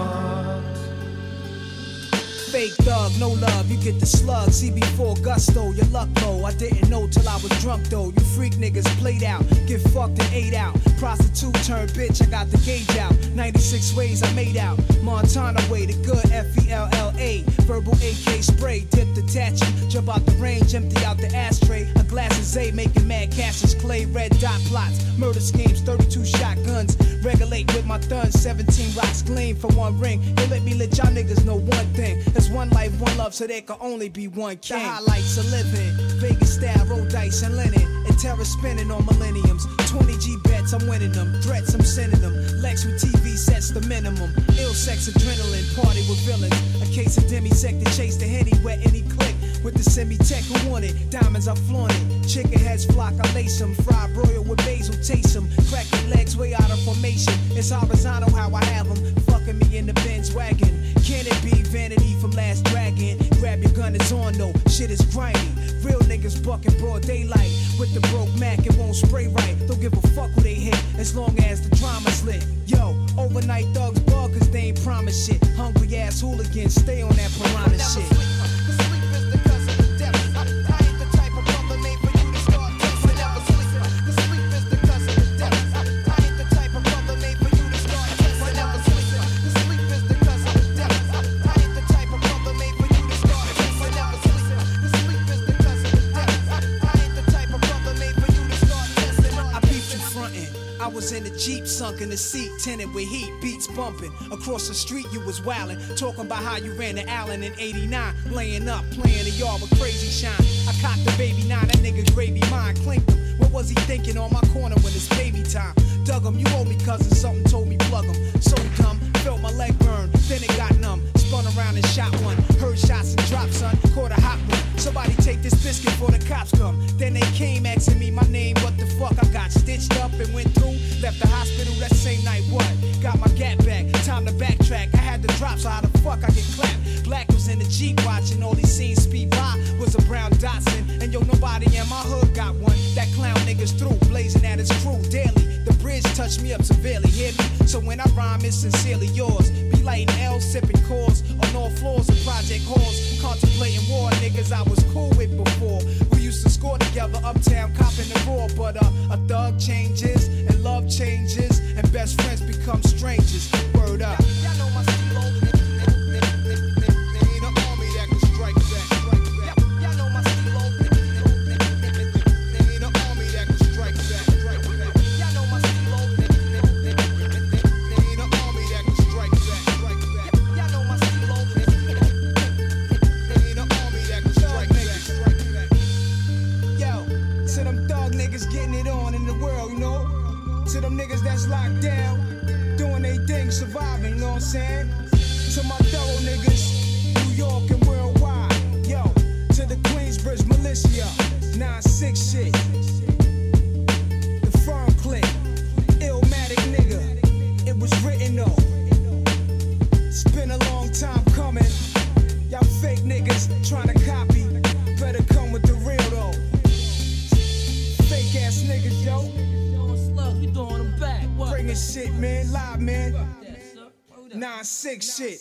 Fake thug, no love, you get the slug. See before gusto, your luck low. I didn't know till I was drunk though. You freak niggas played out, get fucked and ate out. Prostitute turned bitch, I got the gauge out. ninety-six ways I made out. Montana way, the good F E L L A. Verbal A K spray, dip the tattoo. Jump out the range, empty out the ashtray. A glass of Zay, making mad Cassius Clay. Red dot plots, murder schemes, thirty-two shotguns. Regulate with my thuns, seventeen rocks gleam for one ring. They let me let y'all niggas know one thing. There's one life, one love, so there can only be one king. The highlights of living, Vegas style, roll dice and linen. And terror spinning on millenniums. twenty G bets, I'm winning them. Threats, I'm sending them. Lex with T V sets the minimum. Ill sex, adrenaline, party with villains. A case of demi-sec to chase the henny, wet any click. With the semi-tech who want it, diamonds I flaunt it. Chicken heads flock, I lace them. Fried broil with basil, taste them. Crack your legs way out of formation. It's horizontal how I have them. Fucking me in the Benz wagon. Can it be vanity from Last Dragon? Grab your gun, it's on though. Shit is grimy. Real niggas bucking broad daylight. With the broke Mac, it won't spray right. Don't give a fuck who they hit, as long as the drama's lit. Yo, overnight thugs bug, cause they ain't promise shit. Hungry ass hooligans, stay on that piranha shit. I was in the Jeep, sunk in the seat, tinted with heat, beats bumping. Across the street you was wildin', talking about how you ran to Allen in eighty-nine. Laying up, playing the yard with crazy shine. I cocked the baby nine, that nigga gravy mine, clinked him. What was he thinking on my corner when it's baby time? Dug him, you owe me cousin, something told me plug him. So dumb, felt my leg burn, then it got numb. Spun around and shot one, heard shots and drops, son, caught a hot one. Somebody take this biscuit before the cops come. Then they came asking me my name, what the fuck? I got stitched up and went through. Left the hospital that same night, what? Got my gat back, time to backtrack. I had to drop, so how the fuck I get clapped? Black was in the Jeep watching, all he seen speed by was a brown Datsun. And yo, nobody in my hood got one. That clown niggas through, blazing at his crew daily. The bridge touched me up severely, hear me? So when I rhyme, it's sincerely yours. Be lighting L, sipping cores on all floors of project halls. Contemplating war, niggas I was cool with before. We used to score together uptown, copping the raw. But uh, a thug changes, and love changes, and best friends become strangers. Word up. Y'all know my stilo. Ain't an army that can strike back. Y'all know my stilo. Ain't an army that can strike back. Y'all know my stilo. Ain't an army that can strike back. Y'all know my stilo. Ain't an army that can strike back. Yo, to them thug niggas getting it on in the world, you know? To them niggas that's locked down, doing they thing, surviving, you know what I'm saying? To my thorough niggas, New York and worldwide. Yo, to the Queensbridge militia, nine six shit. The firm click, Illmatic nigga, it was written though. It's been a long time coming. Y'all fake niggas trying to copy, better come with the real though. Fake ass niggas, yo. We throwing them back. What? Bringing shit, man, live, man. nine six shit.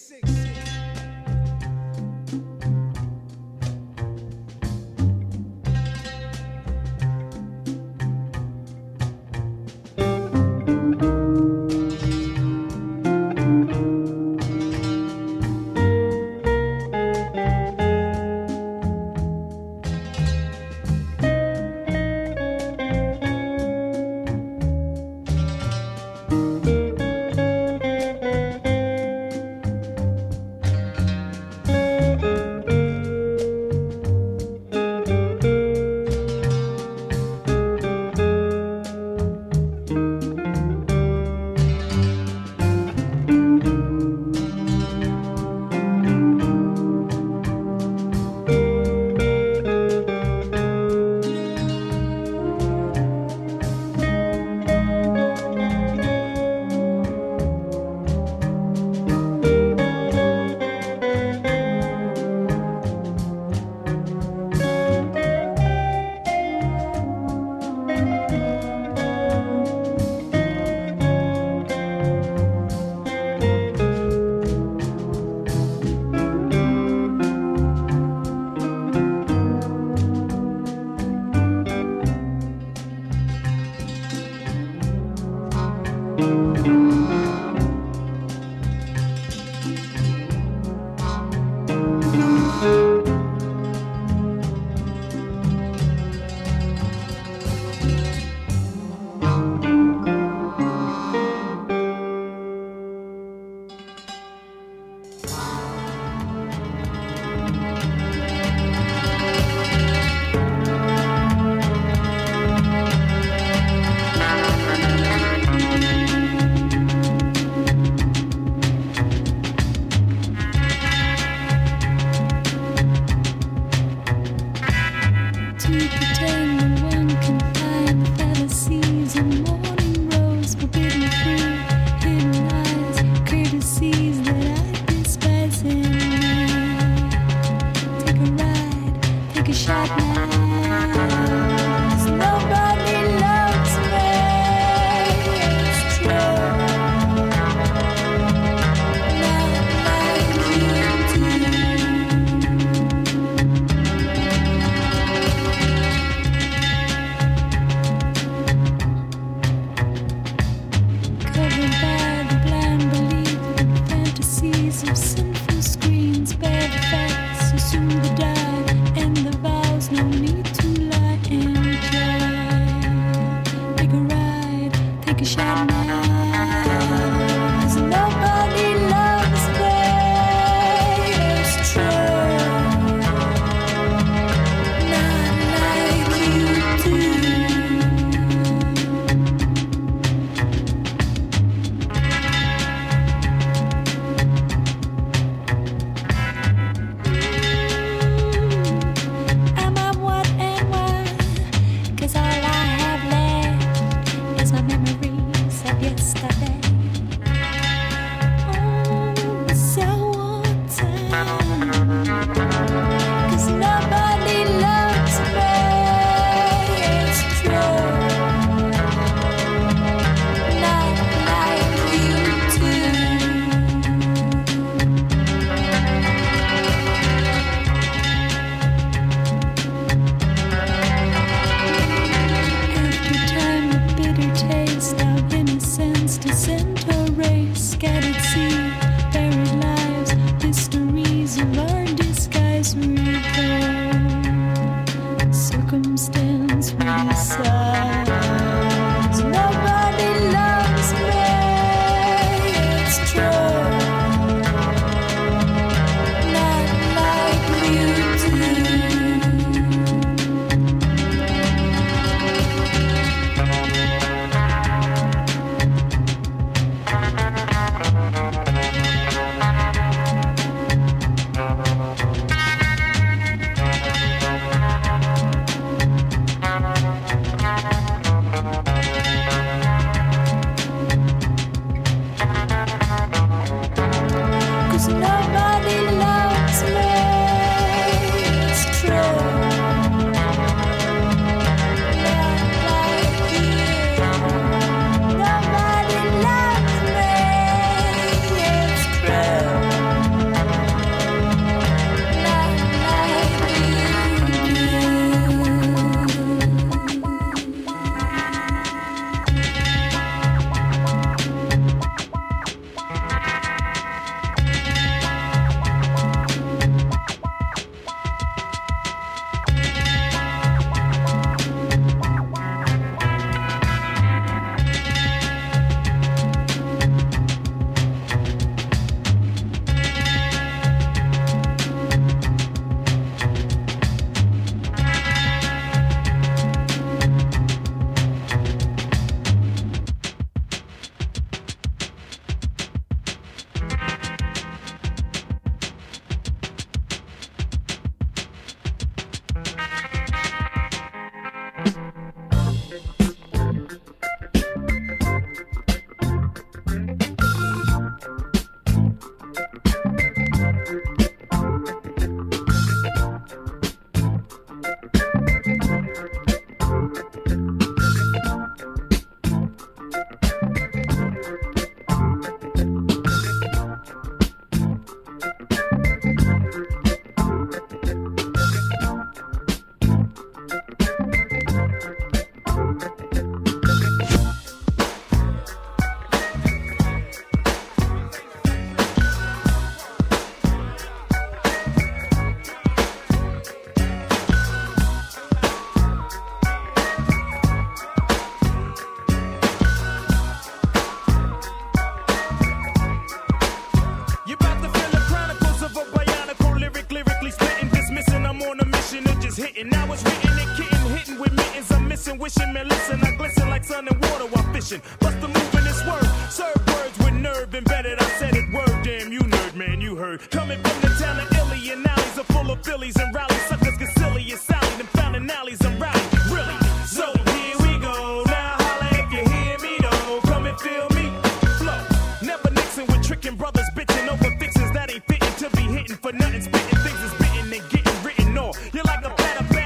For nothing, spitting things is bitten and getting written off. You're like a platter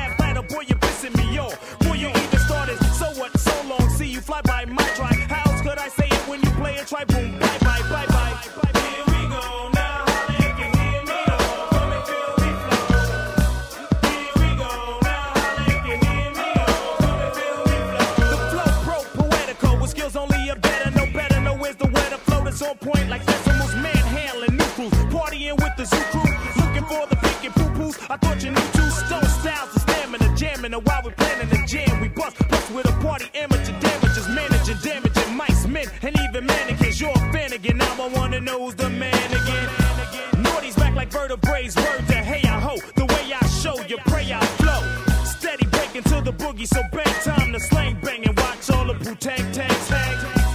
crew. Looking for the pinky poo-poos. I thought you knew two stone styles of stamina, jamming. And while we planning the jam, we bust, bust with a party amateur damages, managing, damaging mice, men, and even mannequins. You're a fan again. Now I wanna know who's the man again. Naughty's back like vertebrae. Word to hey I ho. The way I show you pray I flow. Steady breaking to the boogie, so bang time to slang bang and watch all the Wu-Tang tangs hang.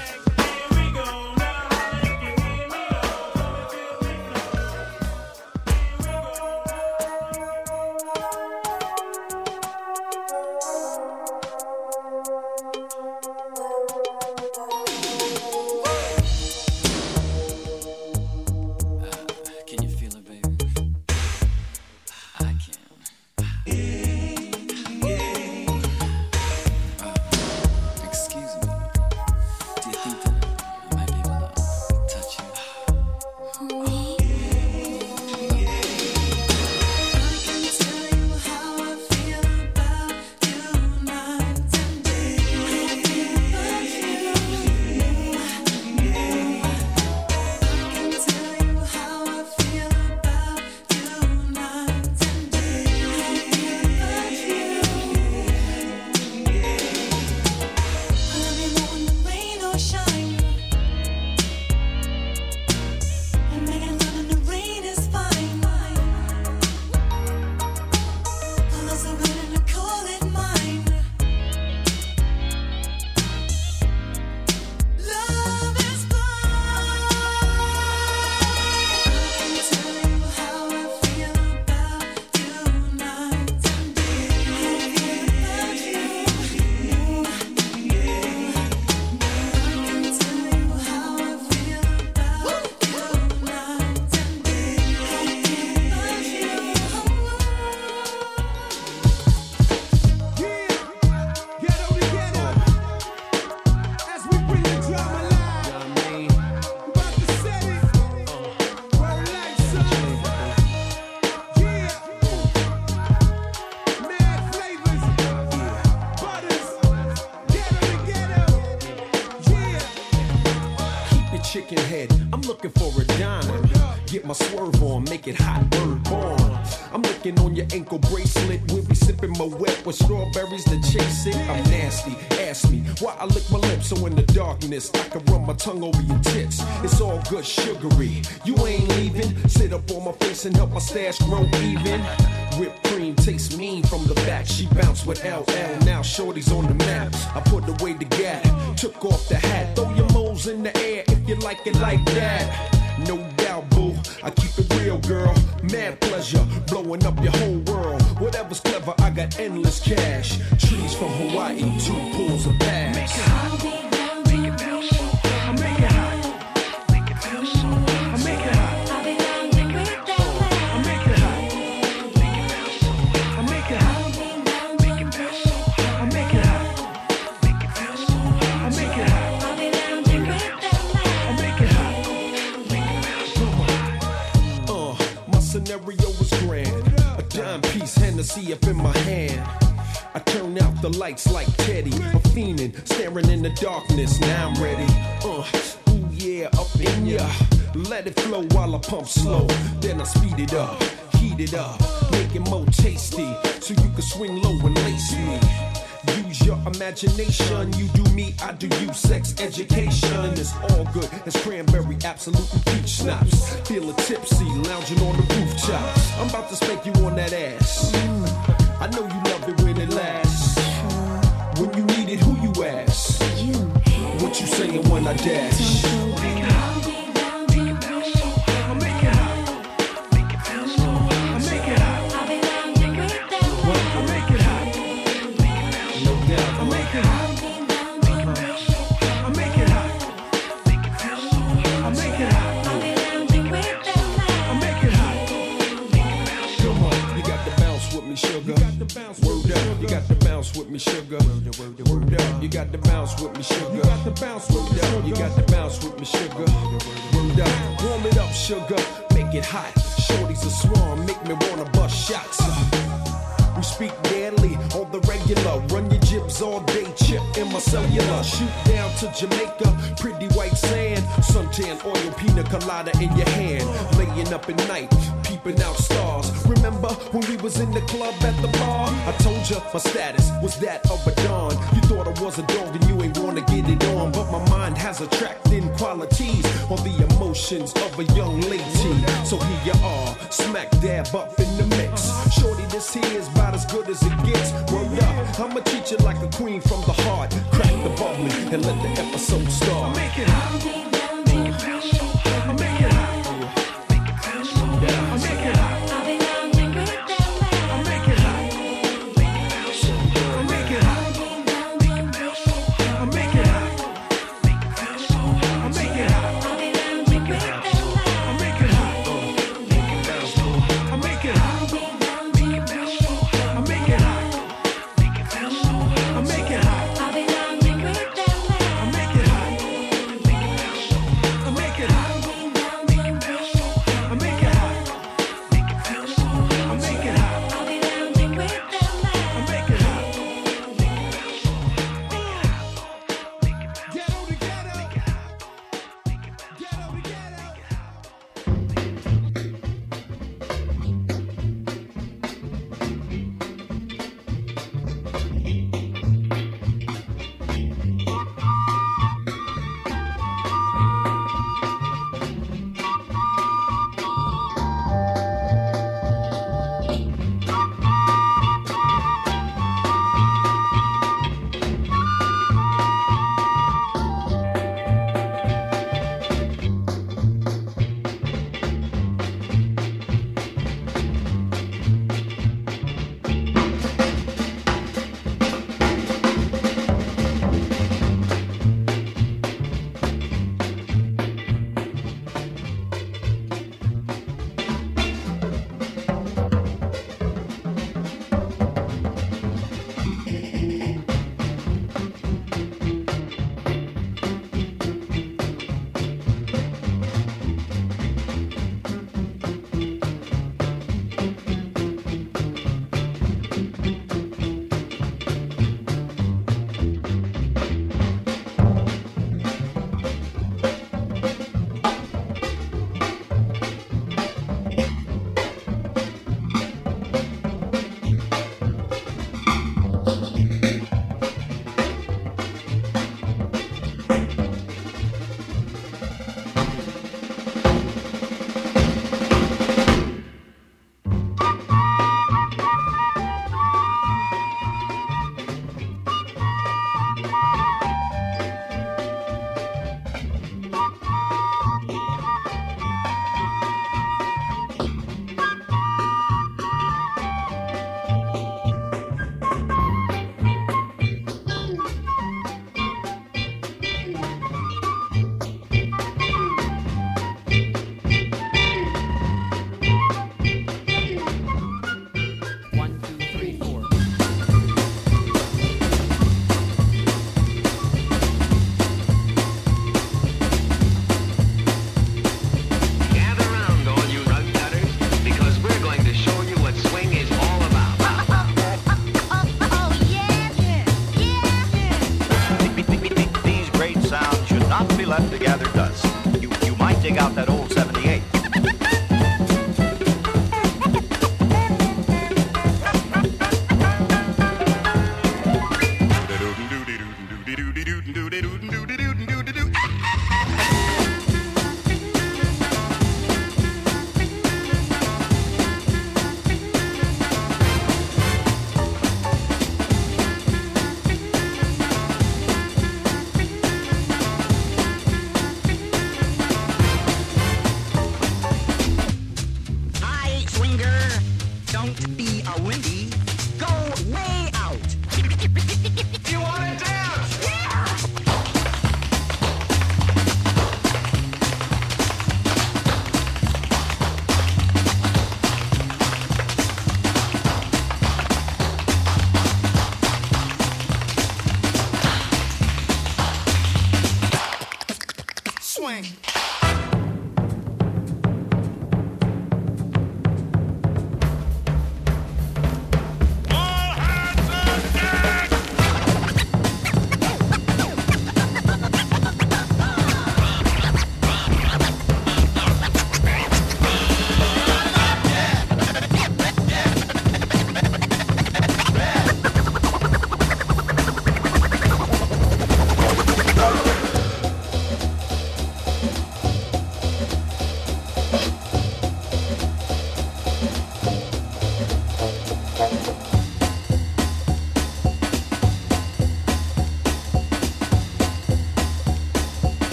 Chicken head, I'm looking for a dime. Get my swerve on, make it hot, word born. I'm looking on your ankle bracelet. We'll be sipping my wet with strawberries to chase it. I'm nasty, ask me why I lick my lips so in the darkness I can run my tongue over your tits. It's all good sugary, you ain't leaving. Sit up on my face and help my stash grow even. Whipped cream tastes mean from the back. She bounced with L L, now shorty's on the map. I put away the gap, took off the hat. Throw your moles in the air if you like it like that. No doubt, boo, I keep it real, girl. Mad pleasure, blowing up your whole world. Whatever's clever, I got endless cash. Trees from Hawaii, two pools of bass. Make it hot, make it bounce. I make it hot, make it bounce. I make it hot. I make it hot, make it bounce. I make it hot, make it bounce. I make it hot, make it bounce. I make it hot, I make it hot. Uh, my scenario was grand. A dime piece, Hennessy up in my hand. I turn out the lights like Teddy. I'm fiending, staring in the darkness. Now I'm ready. Uh, ooh yeah, up in ya. Let it flow while I pump slow. Then I speed it up, heat it up, make it more tasty, so you can swing low and lace me. Use your imagination, you do me, I do you. Sex education is all good as cranberry, absolute and peach schnapps. Feeling tipsy, lounging on the rooftop. I'm about to spank you on that ass. I know you love it when it lasts. When you need it, who you ask? What you saying when I dash? Make it hot, make it bounce. I make it hot, make it bounce. I make it hot, I make it hot. No doubt, I make it hot, make it bounce. I make it hot, make it bounce. I make it hot, I make it hot. Come on, you got to bounce with me, sugar. Word up, you got to bounce with me, sugar. Word up, you got to bounce with me, sugar. You got to bounce with me, you got to bounce with me, sugar. Word up, warm it up, sugar. Make it hot. Shorty's a swarm, make me wanna bust shots. We speak deadly on the regular. Run your jibs all day, chip in my cellular. Shoot down to Jamaica, pretty white sand. Suntan oil, pina colada in your hand. Laying up at night, peeping out stars. Remember when we was in the club at the bar? I told you my status was that of a don. You thought I was a dog and you ain't wanna get it on, but my mind has attracting qualities on the emotions of a young lady. So here you are, smack dab up in the mix. Shorty, this here is about as good as it gets. Word up, I'ma treat you like a queen from the heart. Crack the bubbly and let the episode start. Make it hot. Make it bounce so hot. Make it hot. Make it bounce so hot. Make it hot. left to gather dust. You, you might dig out that old seventy-eight.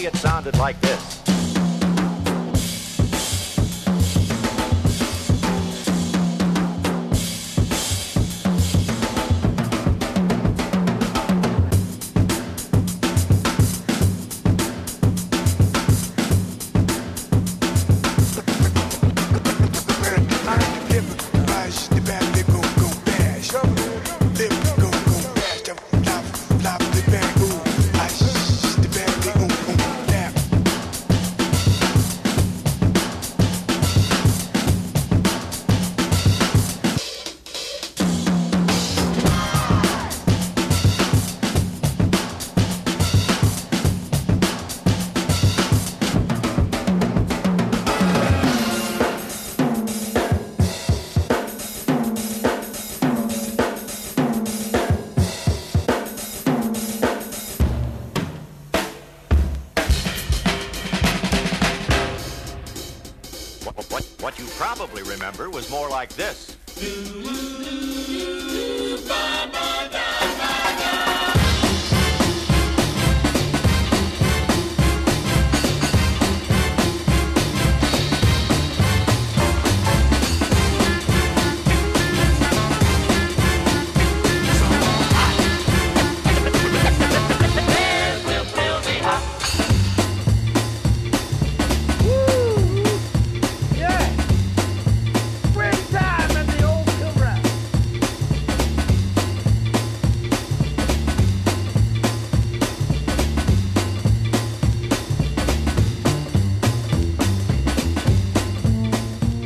me it sounded like this. What you probably remember was more like this.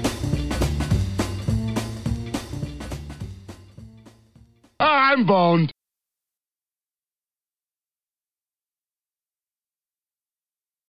I'm boned.